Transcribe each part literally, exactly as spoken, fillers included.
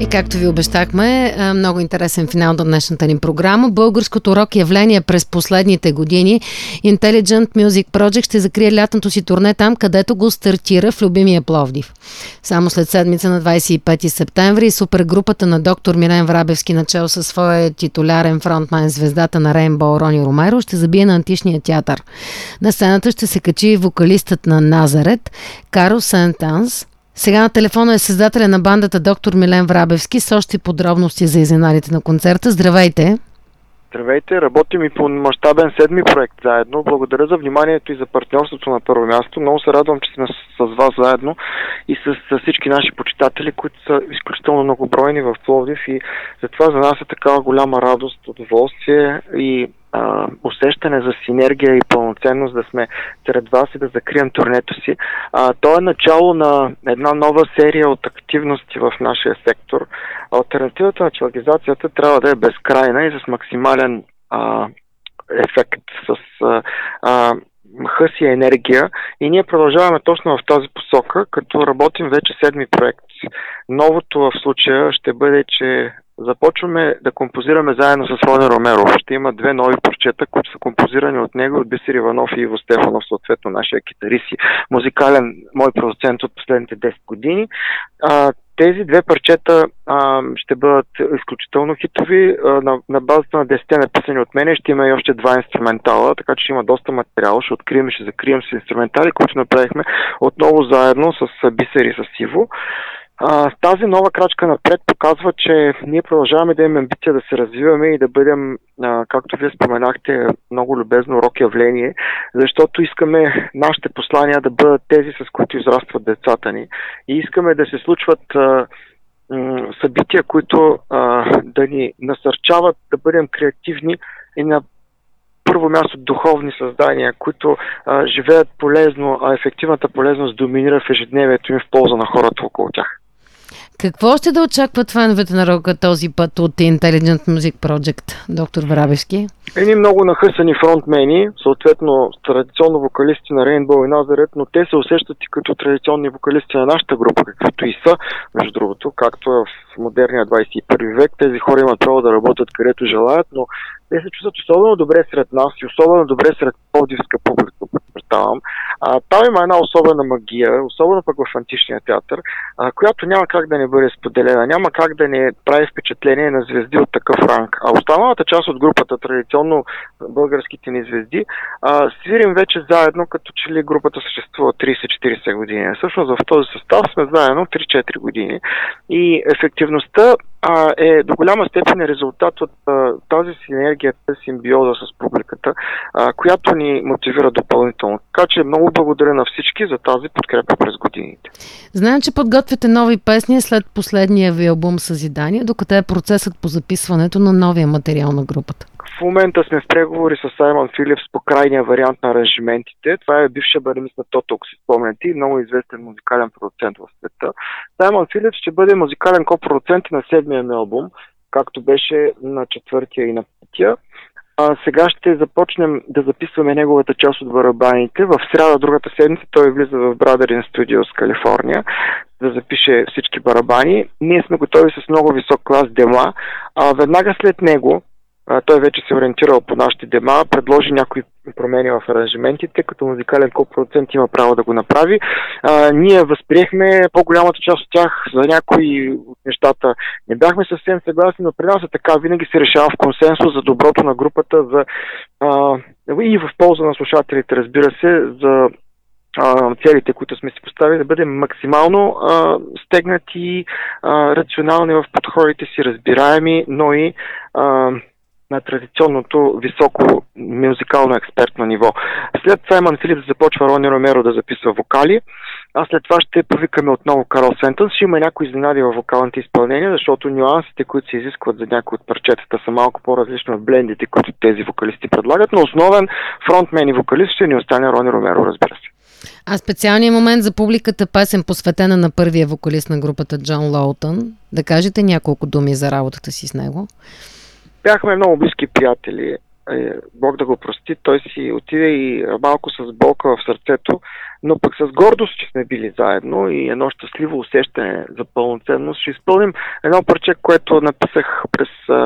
както ви обещахме, много интересен финал до днешната ни програма. Българското рок явление през последните години Intelligent Music Project ще закрие лятното си турне там, където го стартира в любимия Пловдив. Само след седмица на двадесет и пети септември супергрупата на доктор Милен Врабевски, начало със своя титулярен фронтмен, звездата на Рейнбоу Рони Ромеро, ще забие на Античния театър. На сцената ще се качи вокалистът на Назарет Карл Сентанс. Сега на телефона е създателя на бандата доктор Милен Врабевски с още подробности за изненадите на концерта. Здравейте! Здравейте! Работим и по мащабен седми проект заедно. Благодаря за вниманието и за партньорството на първо място. Много се радвам, че сме с, с вас заедно и с, с всички наши почитатели, които са изключително многобройни в Пловдив, и затова за нас е такава голяма радост, удоволствие и а, усещане за синергия и пълноценност да сме сред вас и да закрием турнето си. А, то е начало на една нова серия от активности в нашия сектор. Алтернативата на чалгизацията трябва да е безкрайна и с максимален а, ефект, с а, а, хъс и енергия, и ние продължаваме точно в тази посока, като работим вече седми проект. Новото в случая ще бъде, че започваме да композираме заедно с Рони Ромеро. Ще има две нови парчета, които са композирани от него, от Бисер Иванов и Иво Стефанов, съответно нашия китарист и музикален мой продуцент от последните десет години. А, тези две парчета а, ще бъдат изключително хитови. А, на, на базата на десетте написани от мене ще има и още два инструментала, така че ще има доста материал. Ще открием и ще закрием с инструментали, които направихме отново заедно с Бисер и с Иво. А, тази нова крачка напред показва, че ние продължаваме да имаме амбиция да се развиваме и да бъдем, а, както вие споменахте, много любезно рок явление, защото искаме нашите послания да бъдат тези, с които израстват децата ни, и искаме да се случват а, м- събития, които а, да ни насърчават да бъдем креативни и на първо място духовни създания, които а, живеят полезно, а ефективната полезност доминира в ежедневието им в полза на хората около тях. Какво ще да очакват феновете на рока този път от Intelligent Music Project, доктор Врабевски? Едни много нахъсани фронтмени, съответно традиционно вокалисти на Рейнбоу и Назарет, но те се усещат и като традиционни вокалисти на нашата група, каквито и са, между другото, както е в модерния двадесет и първи век. Тези хора имат право да работят където желаят, но те се чувстват особено добре сред нас и особено добре сред пловдивска публика, представям. А, там има една особена магия, особено пък в Античния театър, а, която няма как да не бъде споделена, няма как да не прави впечатление на звезди от такъв ранг. А останалата част от групата, традиционно българските ни звезди, а, свирим вече заедно, като че ли групата съществува тридесет-четиридесет години. Всъщност в този състав сме заедно три-четири години и ефективността а, е до голяма степен резултат от а, тази синергия, тази симбиоза с публиката, а, която ни мотивира допълнително. Така че много благодаря на всички за тази подкрепа през годините. Знаем, че подготвяте нови песни след последния ви албум Съзидание. Докъде е процесът по записването на новия материал на групата? В момента сме в преговори с Саймън Филипс по крайния вариант на аранжиментите. Това е бившия барабанист на Тото, ако си спомняте, много известен музикален продуцент в света. Саймън Филипс ще бъде музикален копродуцент на седмия ми албум, както беше на четвъртия и на петия. А, сега ще започнем да записваме неговата част от барабаните. В сряда другата седмица той влиза в Brother in Studios, Калифорния, да запише всички барабани. Ние сме готови с много висок клас дема. А веднага след него, а, той вече се ориентирал по нашите дема, предложи някои промени в аранжиментите, като музикален копродуцент има право да го направи. А, ние възприехме по-голямата част от тях, за някои от нещата не бяхме съвсем съгласни, но при нас е така, винаги се решава в консенсус за доброто на групата, за, а, и в полза на слушателите, разбира се, за а, целите, които сме си поставили, да бъдем максимално а, стегнати, а, рационални в подходите си, разбираеми, но и а, на традиционното високо музикално експертно ниво. След Саймън Филипс започва Рони Ромеро да записва вокали, а след това ще повикаме отново Карл Сентънс. Ще има някои изненади във вокалните изпълнения, защото нюансите, които се изискват за някои от парчетата, са малко по-различни от блендите, които тези вокалисти предлагат, но основен фронтмен и вокалист ще ни остане Рони Ромеро, разбира се. А специалният момент за публиката, песен посветена на първия вокалист на групата Джон Лоутън, да кажете няколко думи за работата си с него? Бяхме много близки приятели. Бог да го прости, той си отиде и малко с болка в сърцето, но пък с гордост, че сме били заедно и едно щастливо усещане за пълноценност. Ще изпълним едно парче, което написах през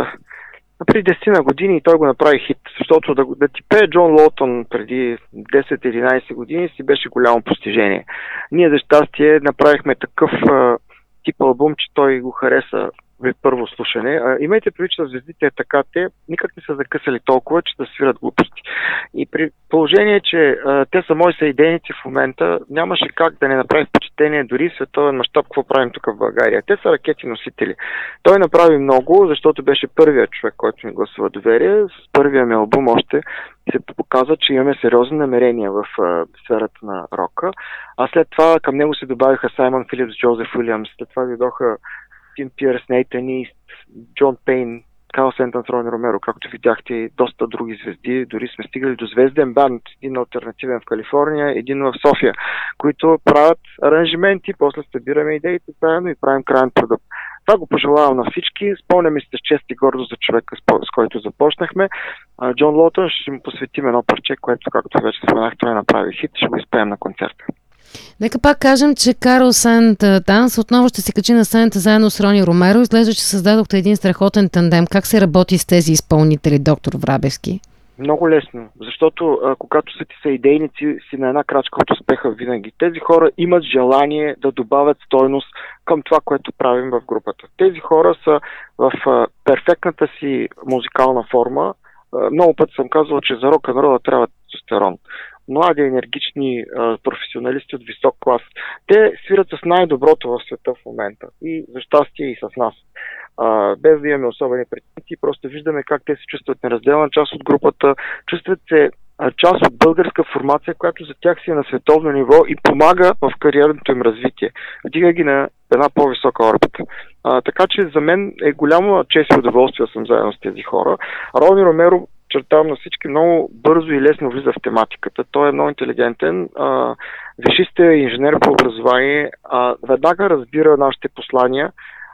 преди десет години и той го направи хит, защото да, да ти пее Джон Лоутън преди десет-единайсет години си беше голямо постижение. Ние за щастие направихме такъв а, тип албум, че той го хареса при първо слушане. А, имайте предвид, че звездите е така, те никак не са закъсали толкова, че да свират глупости. И при положение, че а, те са мои съидейници в момента, нямаше как да не направи впечатление дори в световен мащаб, какво правим тук в България. Те са ракети носители. Той направи много, защото беше първият човек, който ми гласува доверие. С първия ми албум още се показва, че имаме сериозни намерения в а, сферата на рока. А след това към него се добавиха Саймън Филипс, Джозеф Уилямс. След това дойдоха Тим Пирс, Нейтан Ист, Джон Пейн, Карл Сентънс, Рони Ромеро, както видяхте, и доста други звезди. Дори сме стигали до звезден банд, един алтернативен в Калифорния, един в София, които правят аранжименти, после събираме идеите заедно и правим крайен продукт. Това го пожелавам на всички. Спомняме се с чест и гордост за човека, с който започнахме. Джон Лоутън ще му посветим едно парче, което, както вече споменах, той направи хит, ще го изпеем на концерта. Нека пак кажем, че Карл Сентънс отново ще се качи на сцената заедно с Рони Ромеро. Изглежда, че създадохте един страхотен тандем. Как се работи с тези изпълнители, доктор Врабевски? Много лесно, защото а, когато са ти са идейници, си на една крачка от успеха винаги. Тези хора имат желание да добавят стойност към това, което правим в групата. Тези хора са в а, перфектната си музикална форма. А, много пъти съм казвал, че за рок-н-рола трябва тестостерон. Млади, енергични а, професионалисти от висок клас. Те свират с най-доброто в света в момента. И за щастие и с нас. А, без да имаме особени претенции, просто виждаме как те се чувстват неразделна част от групата, чувстват се а, част от българска формация, която за тях си е на световно ниво и помага в кариерното им развитие. Вдига ги на една по-висока орбита. А, така че за мен е голяма чест и удоволствие да съм заедно с тези хора. Рони Ромеро, чертавам на всички, много бързо и лесно влиза в тематиката. Той е много интелигентен, а, висшист е инженер по образование, а, веднага разбира нашите послания,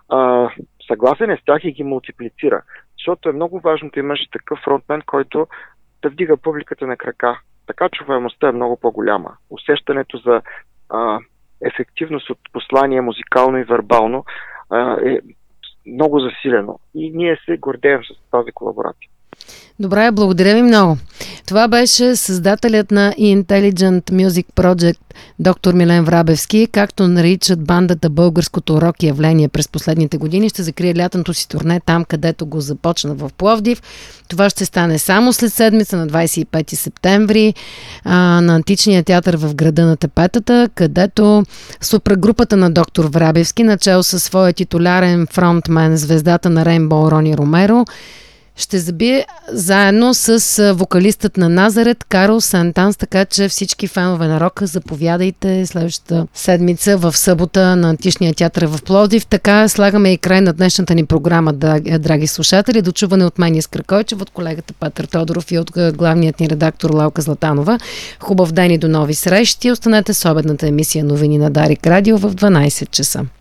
а, съгласен е с тях и ги мултиплицира. Защото е много важно да имаш такъв фронтмен, който да вдига публиката на крака. Така чуваемостта е много по-голяма. Усещането за а, ефективност от послание, музикално и вербално, а, е много засилено. И ние се гордеем с тази колаборация. Добре, благодаря ви много. Това беше създателят на Intelligent Music Project доктор Милен Врабевски, както наричат бандата българското рок явление през последните години. Ще закрие лятното си турне там, където го започна в Пловдив. Това ще стане само след седмица на двадесет и пети септември а, на Античния театър в града на Тепетата, където супрагрупата на доктор Врабевски, начало със своя титулярен фронтмен, звездата на Рейнбоу Рони Ромеро, ще забие заедно с вокалистът на Назарет Карл Сентънс, така че всички фенове на рока, заповядайте следващата седмица в събота на Античния театър в Пловдив. Така слагаме и край на днешната ни програма, драги слушатели. До чуване от мен Искра Койчев, от колегата Петър Тодоров и от главният ни редактор Лалка Златанова. Хубав ден и до нови срещи. Останете с обедната емисия Новини на Дарик Радио в дванадесет часа.